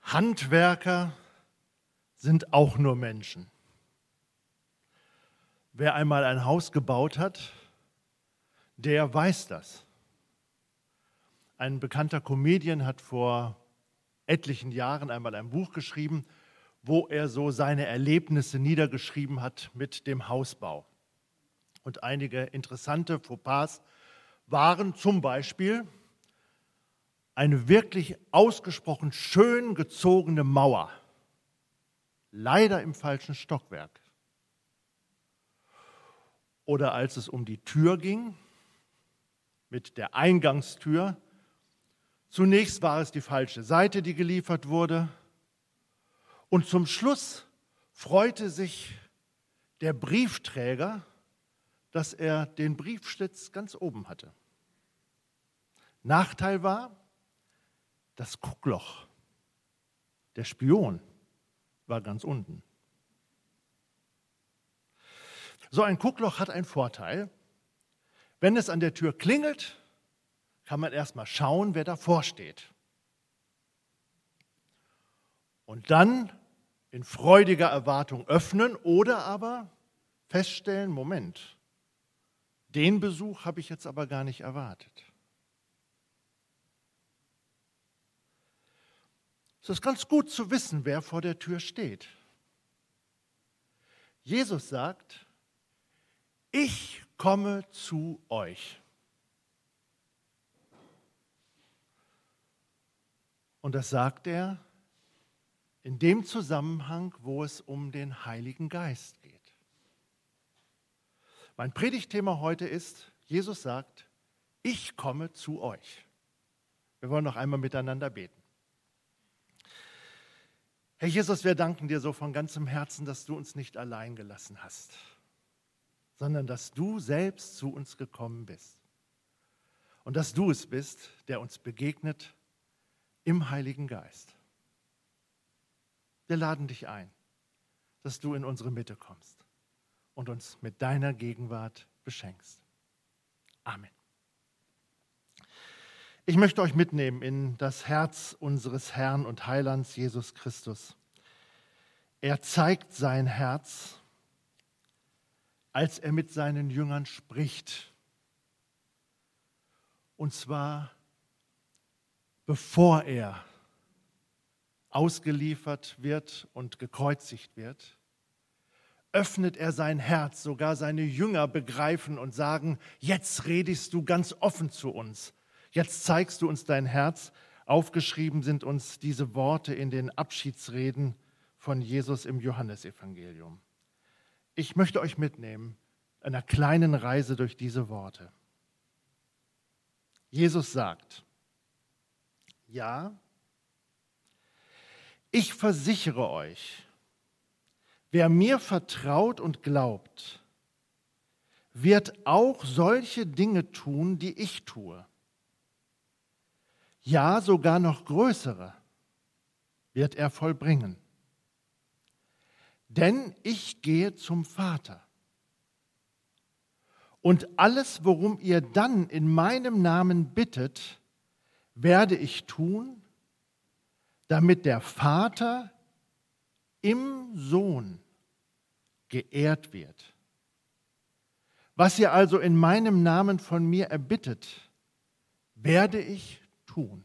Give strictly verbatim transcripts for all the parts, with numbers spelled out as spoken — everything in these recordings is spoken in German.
Handwerker sind auch nur Menschen. Wer einmal ein Haus gebaut hat, der weiß das. Ein bekannter Comedian hat vor etlichen Jahren einmal ein Buch geschrieben, wo er so seine Erlebnisse niedergeschrieben hat mit dem Hausbau. Und einige interessante Fauxpas waren zum Beispiel eine wirklich ausgesprochen schön gezogene Mauer, leider im falschen Stockwerk. Oder als es um die Tür ging, mit der Eingangstür, zunächst war es die falsche Seite, die geliefert wurde, und zum Schluss freute sich der Briefträger, dass er den Briefschlitz ganz oben hatte. Nachteil war, das Guckloch, der Spion, war ganz unten. So ein Guckloch hat einen Vorteil. Wenn es an der Tür klingelt, kann man erstmal schauen, wer davor steht. Und dann in freudiger Erwartung öffnen oder aber feststellen, Moment, den Besuch habe ich jetzt aber gar nicht erwartet. Es ist ganz gut zu wissen, wer vor der Tür steht. Jesus sagt, ich komme zu euch. Und das sagt er in dem Zusammenhang, wo es um den Heiligen Geist geht. Mein Predigtthema heute ist, Jesus sagt, ich komme zu euch. Wir wollen noch einmal miteinander beten. Herr Jesus, wir danken dir so von ganzem Herzen, dass du uns nicht allein gelassen hast, sondern dass du selbst zu uns gekommen bist und dass du es bist, der uns begegnet im Heiligen Geist. Wir laden dich ein, dass du in unsere Mitte kommst und uns mit deiner Gegenwart beschenkst. Amen. Ich möchte euch mitnehmen in das Herz unseres Herrn und Heilands Jesus Christus. Er zeigt sein Herz, als er mit seinen Jüngern spricht. Und zwar bevor er ausgeliefert wird und gekreuzigt wird, öffnet er sein Herz, sogar seine Jünger begreifen und sagen, jetzt redest du ganz offen zu uns. Jetzt zeigst du uns dein Herz. Aufgeschrieben sind uns diese Worte in den Abschiedsreden von Jesus im Johannesevangelium. Ich möchte euch mitnehmen, einer kleinen Reise durch diese Worte. Jesus sagt, ja, ich versichere euch, wer mir vertraut und glaubt, wird auch solche Dinge tun, die ich tue. Ja, sogar noch größere wird er vollbringen. Denn ich gehe zum Vater. Und alles, worum ihr dann in meinem Namen bittet, werde ich tun, damit der Vater im Sohn geehrt wird. Was ihr also in meinem Namen von mir erbittet, werde ich tun.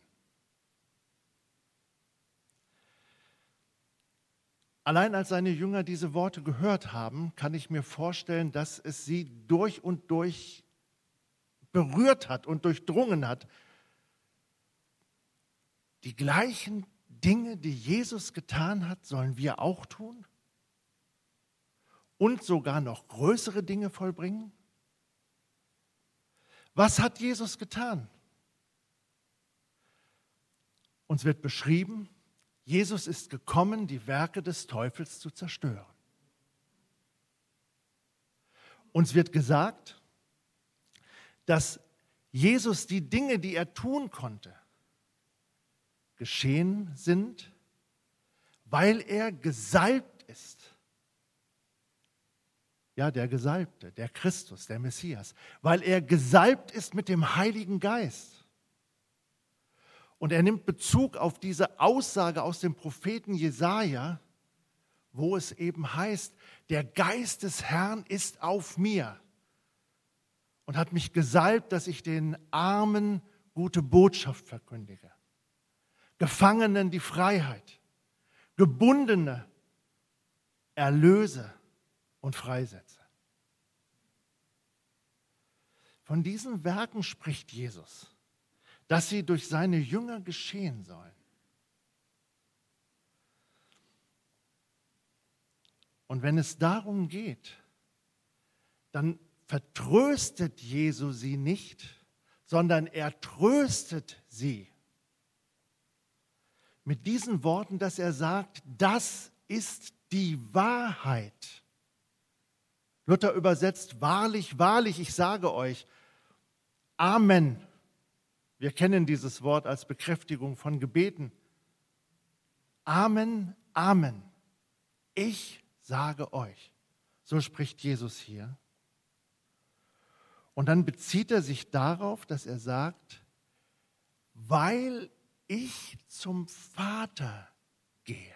Allein als seine Jünger diese Worte gehört haben, kann ich mir vorstellen, dass es sie durch und durch berührt hat und durchdrungen hat. Die gleichen Dinge, die Jesus getan hat, sollen wir auch tun? Und sogar noch größere Dinge vollbringen? Was hat Jesus getan? Uns wird beschrieben, Jesus ist gekommen, die Werke des Teufels zu zerstören. Uns wird gesagt, dass Jesus die Dinge, die er tun konnte, geschehen sind, weil er gesalbt ist. Ja, der Gesalbte, der Christus, der Messias, weil er gesalbt ist mit dem Heiligen Geist. Und er nimmt Bezug auf diese Aussage aus dem Propheten Jesaja, wo es eben heißt, der Geist des Herrn ist auf mir und hat mich gesalbt, dass ich den Armen gute Botschaft verkündige, Gefangenen die Freiheit, Gebundene erlöse und freisetze. Von diesen Werken spricht Jesus, dass sie durch seine Jünger geschehen sollen. Und wenn es darum geht, dann vertröstet Jesu sie nicht, sondern er tröstet sie. Mit diesen Worten, dass er sagt, das ist die Wahrheit. Luther übersetzt, wahrlich, wahrlich, ich sage euch, Amen. Wir kennen dieses Wort als Bekräftigung von Gebeten. Amen, Amen. Ich sage euch. So spricht Jesus hier. Und dann bezieht er sich darauf, dass er sagt, weil ich zum Vater gehe.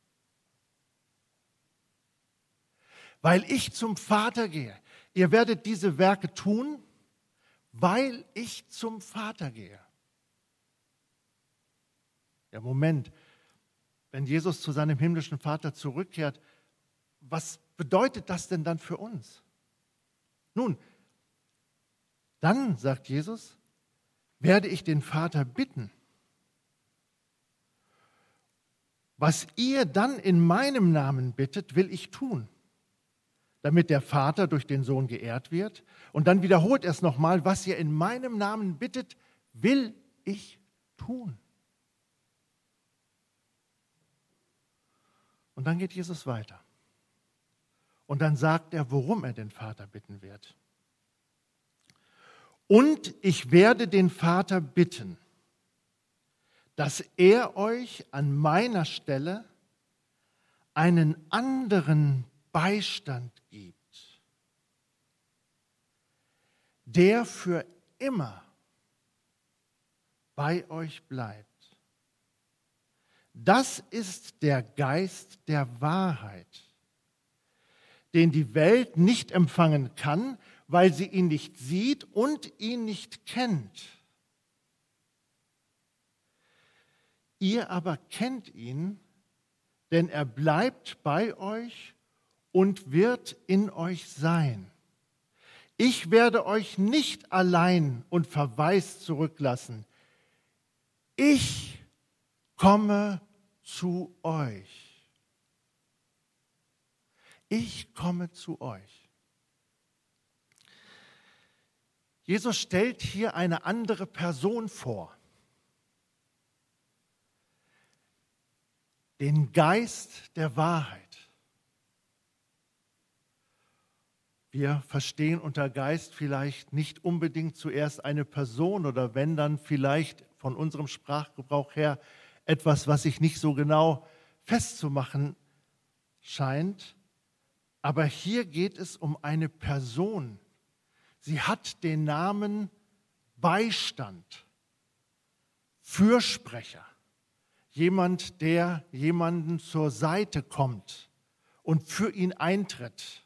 Weil ich zum Vater gehe. Ihr werdet diese Werke tun, weil ich zum Vater gehe. Ja, Moment, wenn Jesus zu seinem himmlischen Vater zurückkehrt, was bedeutet das denn dann für uns? Nun, dann, sagt Jesus, werde ich den Vater bitten. Was ihr dann in meinem Namen bittet, will ich tun, damit der Vater durch den Sohn geehrt wird. Und dann wiederholt er es nochmal, was ihr in meinem Namen bittet, will ich tun. Und dann geht Jesus weiter. Und dann sagt er, worum er den Vater bitten wird. Und ich werde den Vater bitten, dass er euch an meiner Stelle einen anderen Beistand gibt, der für immer bei euch bleibt. Das ist der Geist der Wahrheit, den die Welt nicht empfangen kann, weil sie ihn nicht sieht und ihn nicht kennt. Ihr aber kennt ihn, denn er bleibt bei euch und wird in euch sein. Ich werde euch nicht allein und verwaist zurücklassen. Ich komme zu euch. Ich komme zu euch. Jesus stellt hier eine andere Person vor. Den Geist der Wahrheit. Wir verstehen unter Geist vielleicht nicht unbedingt zuerst eine Person oder wenn dann vielleicht von unserem Sprachgebrauch her etwas, was sich nicht so genau festzumachen scheint. Aber hier geht es um eine Person. Sie hat den Namen Beistand, Fürsprecher. Jemand, der jemanden zur Seite kommt und für ihn eintritt.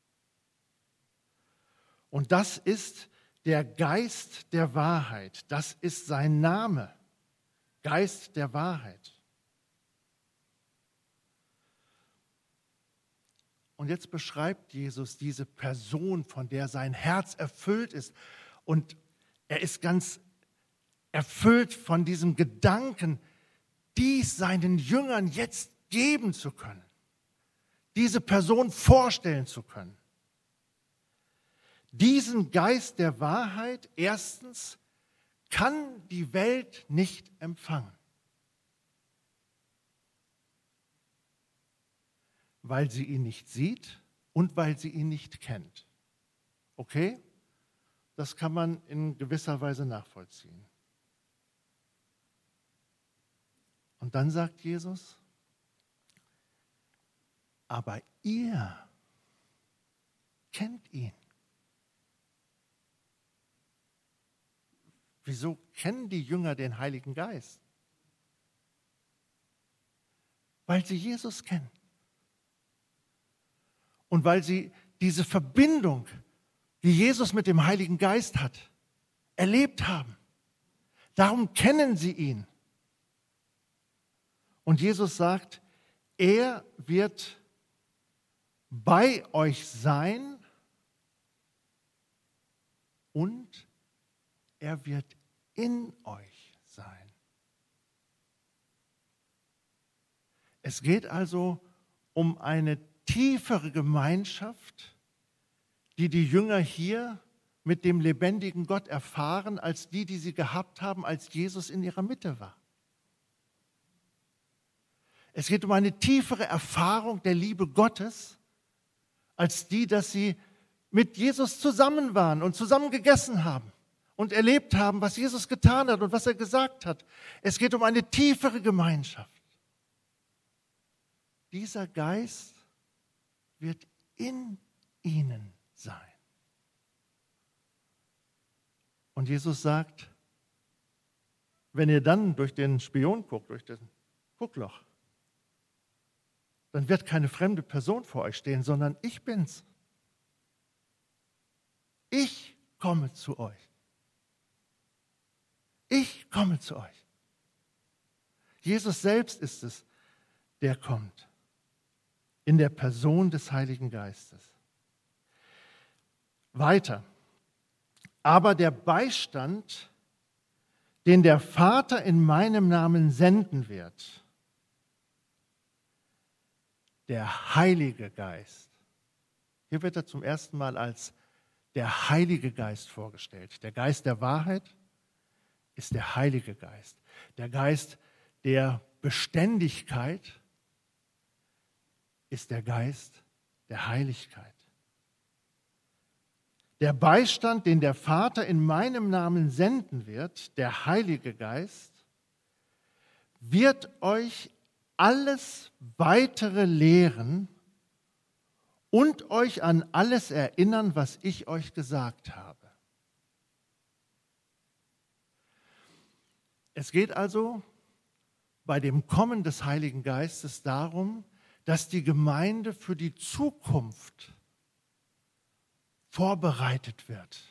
Und das ist der Geist der Wahrheit. Das ist sein Name. Geist der Wahrheit. Und jetzt beschreibt Jesus diese Person, von der sein Herz erfüllt ist. Und er ist ganz erfüllt von diesem Gedanken, dies seinen Jüngern jetzt geben zu können. Diese Person vorstellen zu können. Diesen Geist der Wahrheit, erstens, kann die Welt nicht empfangen. Weil sie ihn nicht sieht und weil sie ihn nicht kennt. Okay? Das kann man in gewisser Weise nachvollziehen. Und dann sagt Jesus, aber ihr kennt ihn. Wieso kennen die Jünger den Heiligen Geist? weil sie Jesus kennen. Und weil sie diese Verbindung, die Jesus mit dem Heiligen Geist hat, erlebt haben. Darum kennen sie ihn. Und Jesus sagt, er wird bei euch sein und er wird in euch sein. Es geht also um eine tiefere Gemeinschaft, die die Jünger hier mit dem lebendigen Gott erfahren, als die, die sie gehabt haben, als Jesus in ihrer Mitte war. Es geht um eine tiefere Erfahrung der Liebe Gottes, als die, dass sie mit Jesus zusammen waren und zusammen gegessen haben und erlebt haben, was Jesus getan hat und was er gesagt hat. Es geht um eine tiefere Gemeinschaft. Dieser Geist wird in ihnen sein. Und Jesus sagt, wenn ihr dann durch den Spion guckt, durch das Guckloch, dann wird keine fremde Person vor euch stehen, sondern ich bin's. Ich komme zu euch. Ich komme zu euch. Jesus selbst ist es, der kommt. In der Person des Heiligen Geistes. Weiter. Aber der Beistand, den der Vater in meinem Namen senden wird, der Heilige Geist. Hier wird er zum ersten Mal als der Heilige Geist vorgestellt. Der Geist der Wahrheit ist der Heilige Geist. Der Geist der Beständigkeit ist der Geist der Heiligkeit. Der Beistand, den der Vater in meinem Namen senden wird, der Heilige Geist, wird euch alles weitere lehren und euch an alles erinnern, was ich euch gesagt habe. Es geht also bei dem Kommen des Heiligen Geistes darum, dass die Gemeinde für die Zukunft vorbereitet wird.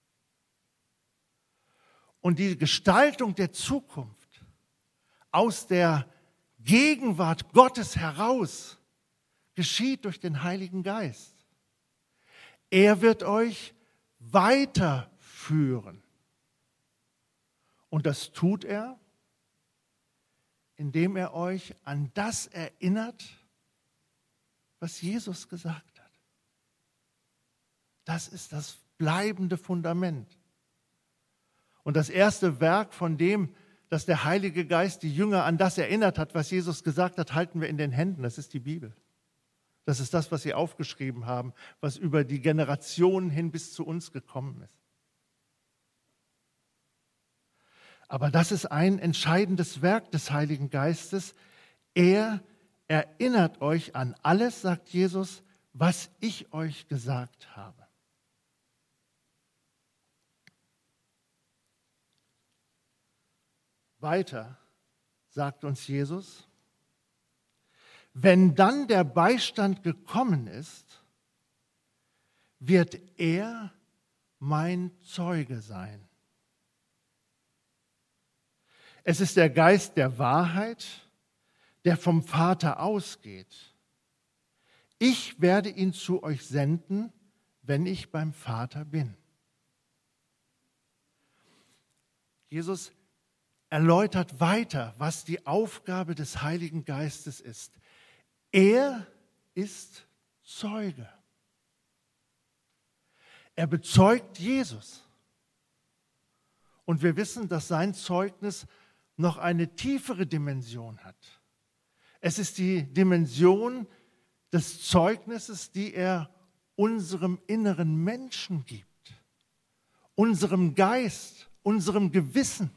Und die Gestaltung der Zukunft aus der Gegenwart Gottes heraus geschieht durch den Heiligen Geist. Er wird euch weiterführen. Und das tut er, indem er euch an das erinnert, was Jesus gesagt hat. Das ist das bleibende Fundament. Und das erste Werk von dem, dass der Heilige Geist die Jünger an das erinnert hat, was Jesus gesagt hat, halten wir in den Händen. Das ist die Bibel. Das ist das, was sie aufgeschrieben haben, was über die Generationen hin bis zu uns gekommen ist. Aber das ist ein entscheidendes Werk des Heiligen Geistes. Er erinnert euch an alles, sagt Jesus, was ich euch gesagt habe. Weiter sagt uns Jesus, wenn dann der Beistand gekommen ist, wird er mein Zeuge sein. Es ist der Geist der Wahrheit, der vom Vater ausgeht. Ich werde ihn zu euch senden, wenn ich beim Vater bin. Jesus erläutert weiter, was die Aufgabe des Heiligen Geistes ist. Er ist Zeuge. Er bezeugt Jesus. Und wir wissen, dass sein Zeugnis noch eine tiefere Dimension hat. Es ist die Dimension des Zeugnisses, die er unserem inneren Menschen gibt, unserem Geist, unserem Gewissen.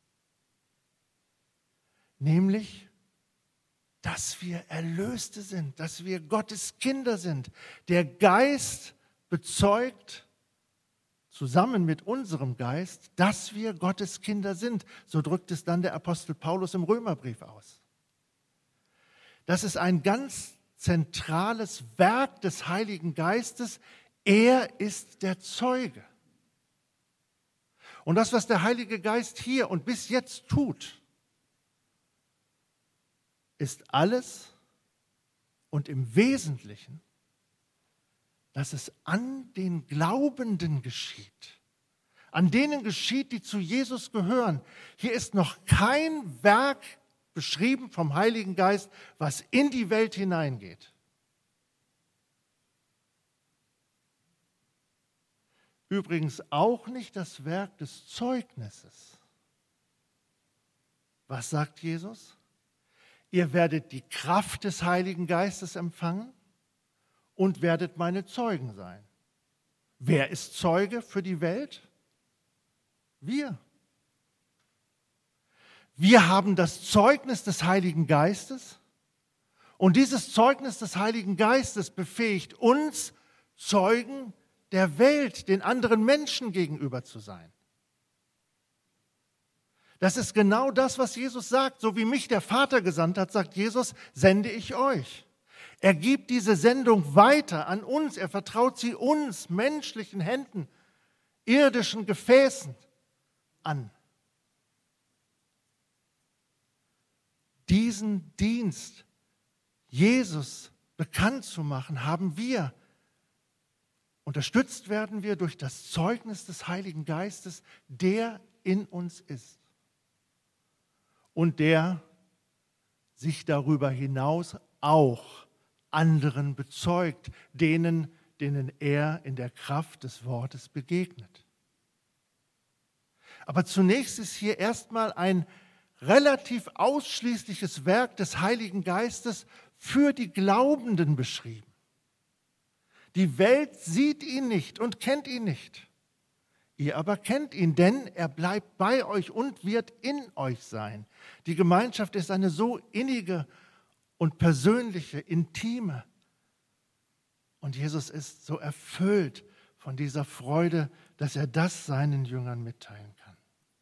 Nämlich, dass wir Erlöste sind, dass wir Gottes Kinder sind. Der Geist bezeugt zusammen mit unserem Geist, dass wir Gottes Kinder sind. So drückt es dann der Apostel Paulus im Römerbrief aus. Das ist ein ganz zentrales Werk des Heiligen Geistes. Er ist der Zeuge. Und das, was der Heilige Geist hier und bis jetzt tut, ist alles und im Wesentlichen, dass es an den Glaubenden geschieht. An denen geschieht, die zu Jesus gehören. Hier ist noch kein Werk beschrieben vom Heiligen Geist, was in die Welt hineingeht. Übrigens auch nicht das Werk des Zeugnisses. Was sagt Jesus? Ihr werdet die Kraft des Heiligen Geistes empfangen und werdet meine Zeugen sein. Wer ist Zeuge für die Welt? Wir. Wir haben das Zeugnis des Heiligen Geistes und dieses Zeugnis des Heiligen Geistes befähigt uns, Zeugen der Welt, den anderen Menschen gegenüber zu sein. Das ist genau das, was Jesus sagt. So wie mich der Vater gesandt hat, sagt Jesus, sende ich euch. Er gibt diese Sendung weiter an uns. Er vertraut sie uns, menschlichen Händen, irdischen Gefäßen an. Diesen Dienst, Jesus bekannt zu machen, haben wir. Unterstützt werden wir durch das Zeugnis des Heiligen Geistes, der in uns ist und der sich darüber hinaus auch anderen bezeugt, denen, denen er in der Kraft des Wortes begegnet. Aber zunächst ist hier erstmal ein relativ ausschließliches Werk des Heiligen Geistes für die Glaubenden beschrieben. Die Welt sieht ihn nicht und kennt ihn nicht. Ihr aber kennt ihn, denn er bleibt bei euch und wird in euch sein. Die Gemeinschaft ist eine so innige und persönliche, intime. Und Jesus ist so erfüllt von dieser Freude, dass er das seinen Jüngern mitteilen kann.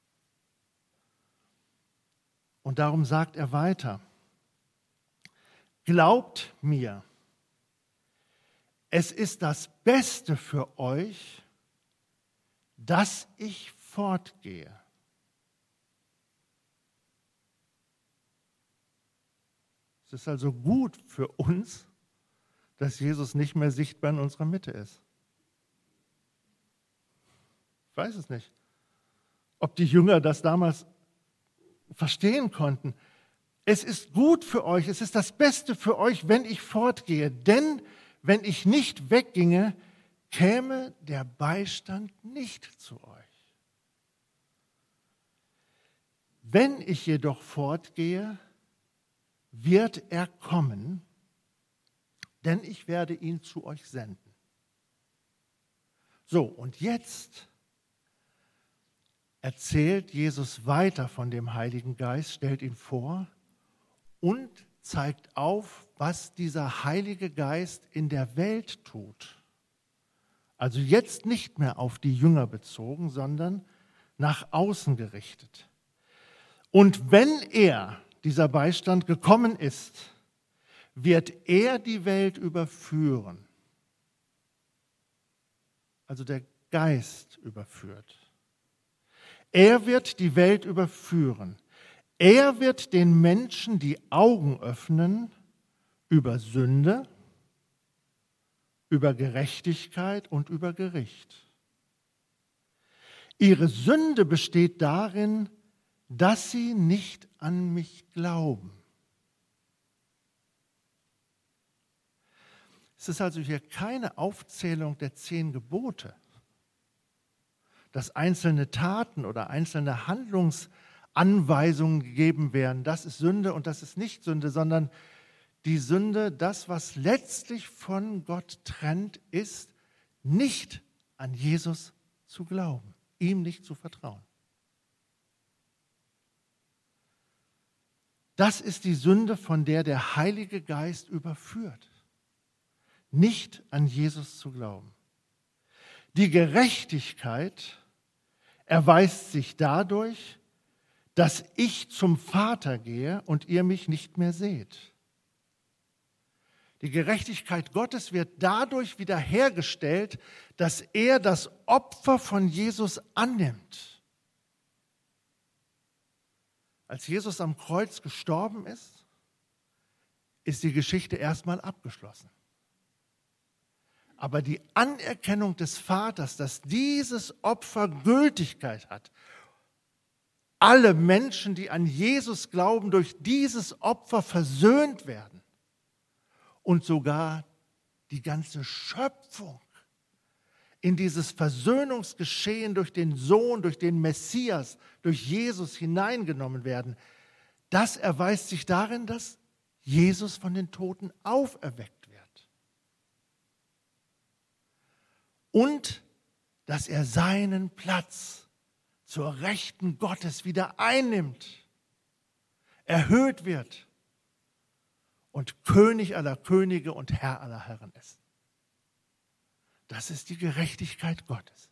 Und darum sagt er weiter, glaubt mir, es ist das Beste für euch, dass ich fortgehe. Es ist also gut für uns, dass Jesus nicht mehr sichtbar in unserer Mitte ist. Ich weiß es nicht, ob die Jünger das damals verstehen konnten. Es ist gut für euch, es ist das Beste für euch, wenn ich fortgehe, denn wenn ich nicht wegginge, käme der Beistand nicht zu euch. Wenn ich jedoch fortgehe, wird er kommen, denn ich werde ihn zu euch senden. So, und jetzt erzählt Jesus weiter von dem Heiligen Geist, stellt ihn vor und zeigt auf, was dieser Heilige Geist in der Welt tut. Also jetzt nicht mehr auf die Jünger bezogen, sondern nach außen gerichtet. Und wenn er, dieser Beistand, gekommen ist, wird er die Welt überführen. Also der Geist überführt. Er wird die Welt überführen. Er wird den Menschen die Augen öffnen über Sünde, über Gerechtigkeit und über Gericht. Ihre Sünde besteht darin, dass sie nicht an mich glauben. Es ist also hier keine Aufzählung der zehn Gebote, dass einzelne Taten oder einzelne Handlungsanweisungen gegeben werden. Das ist Sünde und das ist nicht Sünde, sondern die Sünde, das, was letztlich von Gott trennt, ist, nicht an Jesus zu glauben, ihm nicht zu vertrauen. Das ist die Sünde, von der der Heilige Geist überführt, nicht an Jesus zu glauben. Die Gerechtigkeit erweist sich dadurch, dass ich zum Vater gehe und ihr mich nicht mehr seht. Die Gerechtigkeit Gottes wird dadurch wiederhergestellt, dass er das Opfer von Jesus annimmt. Als Jesus am Kreuz gestorben ist, ist die Geschichte erstmal abgeschlossen. Aber die Anerkennung des Vaters, dass dieses Opfer Gültigkeit hat, alle Menschen, die an Jesus glauben, durch dieses Opfer versöhnt werden und sogar die ganze Schöpfung in dieses Versöhnungsgeschehen durch den Sohn, durch den Messias, durch Jesus hineingenommen werden, das erweist sich darin, dass Jesus von den Toten auferweckt wird. Und dass er seinen Platz zur Rechten Gottes wieder einnimmt, erhöht wird und König aller Könige und Herr aller Herren ist. Das ist die Gerechtigkeit Gottes.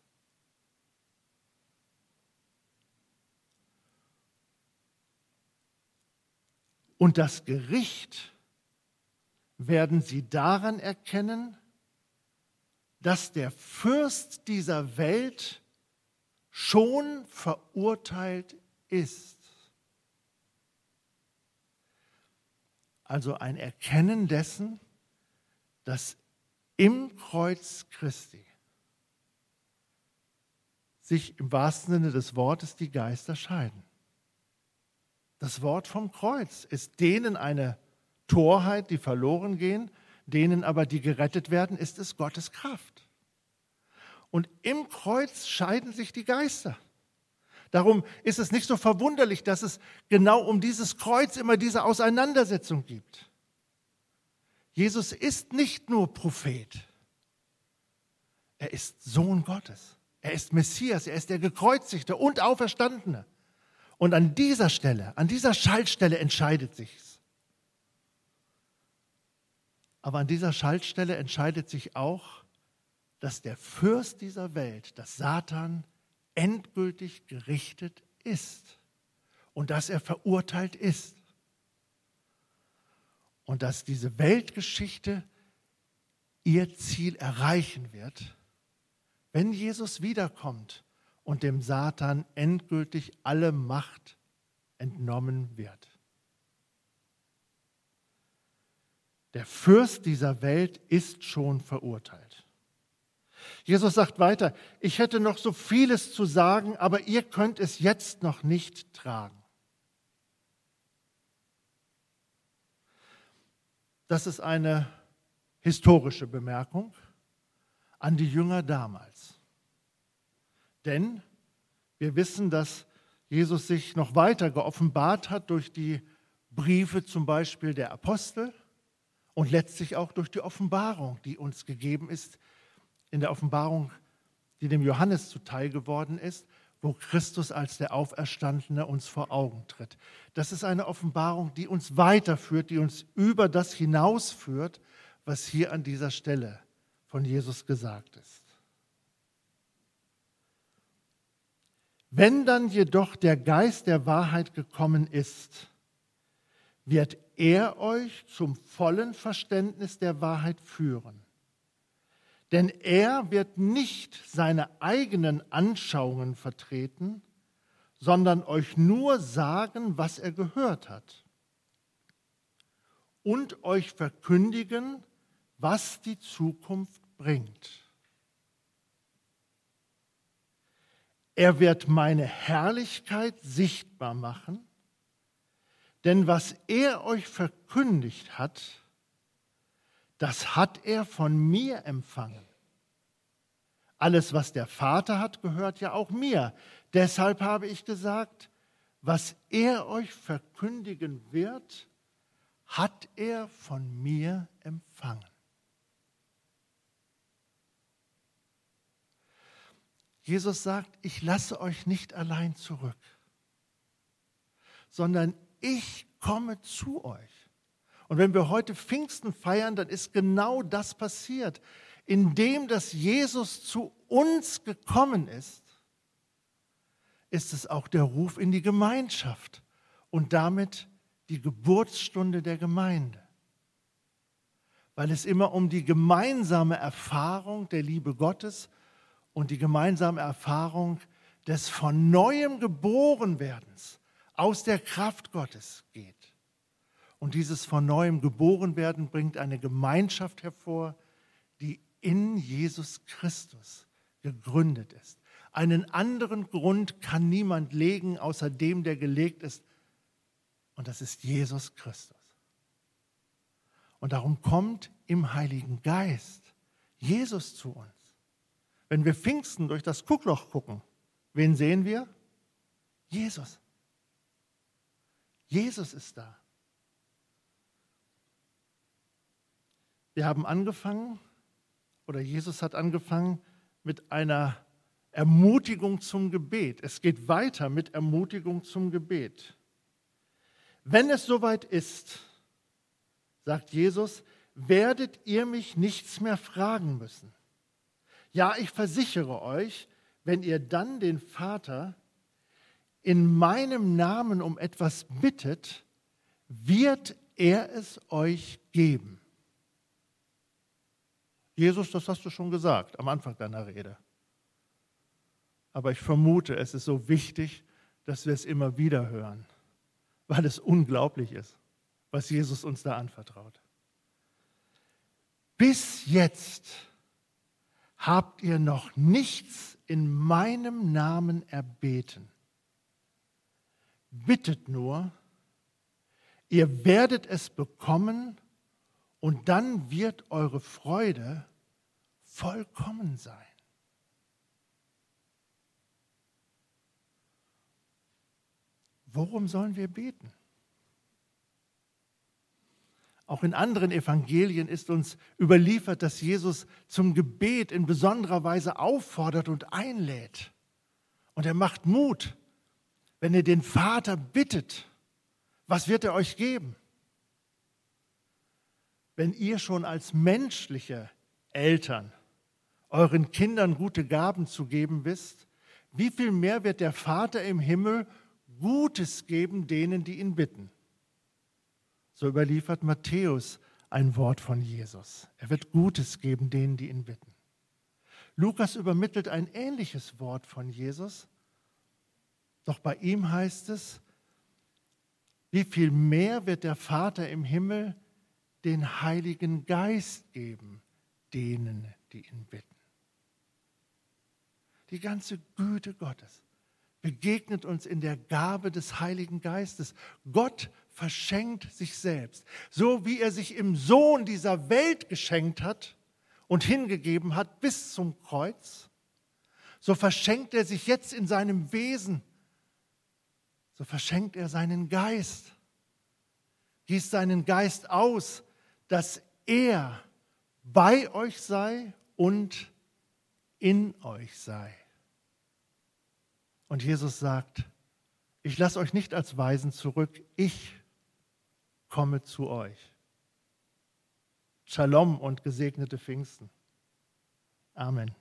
Und das Gericht werden sie daran erkennen, dass der Fürst dieser Welt schon verurteilt ist. Also ein Erkennen dessen, dass im Kreuz Christi sich im wahrsten Sinne des Wortes die Geister scheiden. Das Wort vom Kreuz ist denen eine Torheit, die verloren gehen, denen aber, die gerettet werden, ist es Gottes Kraft. Und im Kreuz scheiden sich die Geister. Darum ist es nicht so verwunderlich, dass es genau um dieses Kreuz immer diese Auseinandersetzung gibt. Jesus ist nicht nur Prophet, er ist Sohn Gottes, er ist Messias, er ist der Gekreuzigte und Auferstandene. Und an dieser Stelle, an dieser Schaltstelle entscheidet sich's. Aber an dieser Schaltstelle entscheidet sich auch, dass der Fürst dieser Welt, dass Satan, endgültig gerichtet ist und dass er verurteilt ist. Und dass diese Weltgeschichte ihr Ziel erreichen wird, wenn Jesus wiederkommt und dem Satan endgültig alle Macht entnommen wird. Der Fürst dieser Welt ist schon verurteilt. Jesus sagt weiter, ich hätte noch so vieles zu sagen, aber ihr könnt es jetzt noch nicht tragen. Das ist eine historische Bemerkung an die Jünger damals. Denn wir wissen, dass Jesus sich noch weiter geoffenbart hat durch die Briefe zum Beispiel der Apostel und letztlich auch durch die Offenbarung, die uns gegeben ist, in der Offenbarung, die dem Johannes zuteil geworden ist, wo Christus als der Auferstandene uns vor Augen tritt. Das ist eine Offenbarung, die uns weiterführt, die uns über das hinausführt, was hier an dieser Stelle von Jesus gesagt ist. Wenn dann jedoch der Geist der Wahrheit gekommen ist, wird er euch zum vollen Verständnis der Wahrheit führen. Denn er wird nicht seine eigenen Anschauungen vertreten, sondern euch nur sagen, was er gehört hat. Und euch verkündigen, was die Zukunft bringt. Er wird meine Herrlichkeit sichtbar machen, denn was er euch verkündigt hat, das hat er von mir empfangen. Alles, was der Vater hat, gehört ja auch mir. Deshalb habe ich gesagt, was er euch verkündigen wird, hat er von mir empfangen. Jesus sagt, ich lasse euch nicht allein zurück, sondern ich komme zu euch. Und wenn wir heute Pfingsten feiern, dann ist genau das passiert. Indem dass Jesus zu uns gekommen ist, ist es auch der Ruf in die Gemeinschaft und damit die Geburtsstunde der Gemeinde. weil es immer um die gemeinsame Erfahrung der Liebe Gottes und die gemeinsame Erfahrung des von neuem Geborenwerdens aus der Kraft Gottes geht. Und dieses von neuem Geborenwerden bringt eine Gemeinschaft hervor, die in Jesus Christus gegründet ist. Einen anderen Grund kann niemand legen, außer dem, der gelegt ist. Und das ist Jesus Christus. Und darum kommt im Heiligen Geist Jesus zu uns. Wenn wir Pfingsten durch das Guckloch gucken, wen sehen wir? Jesus. Jesus ist da. Wir haben angefangen, oder Jesus hat angefangen mit einer Ermutigung zum Gebet. Es geht weiter mit Ermutigung zum Gebet. Wenn es soweit ist, sagt Jesus, werdet ihr mich nichts mehr fragen müssen. Ja, ich versichere euch, wenn ihr dann den Vater in meinem Namen um etwas bittet, wird er es euch geben. Jesus, das hast du schon gesagt am Anfang deiner Rede. Aber ich vermute, es ist so wichtig, dass wir es immer wieder hören, weil es unglaublich ist, was Jesus uns da anvertraut. Bis jetzt habt ihr noch nichts in meinem Namen erbeten. Bittet nur, ihr werdet es bekommen und dann wird eure Freude vollkommen sein. Worum sollen wir beten? Auch in anderen Evangelien ist uns überliefert, dass Jesus zum Gebet in besonderer Weise auffordert und einlädt. Und er macht Mut, wenn ihr den Vater bittet, was wird er euch geben? Wenn ihr schon als menschliche Eltern euren Kindern gute Gaben zu geben wisst, wie viel mehr wird der Vater im Himmel Gutes geben denen, die ihn bitten? So überliefert Matthäus ein Wort von Jesus. Er wird Gutes geben denen, die ihn bitten. Lukas übermittelt ein ähnliches Wort von Jesus. Doch bei ihm heißt es, wie viel mehr wird der Vater im Himmel den Heiligen Geist geben, denen, die ihn bitten. Die ganze Güte Gottes begegnet uns in der Gabe des Heiligen Geistes. Gott verschenkt sich selbst, so wie er sich im Sohn dieser Welt geschenkt hat und hingegeben hat bis zum Kreuz, so verschenkt er sich jetzt in seinem Wesen, so verschenkt er seinen Geist, gießt seinen Geist aus, dass er bei euch sei und in euch sei. Und Jesus sagt, ich lasse euch nicht als Waisen zurück, ich komme zu euch. Shalom und gesegnete Pfingsten. Amen.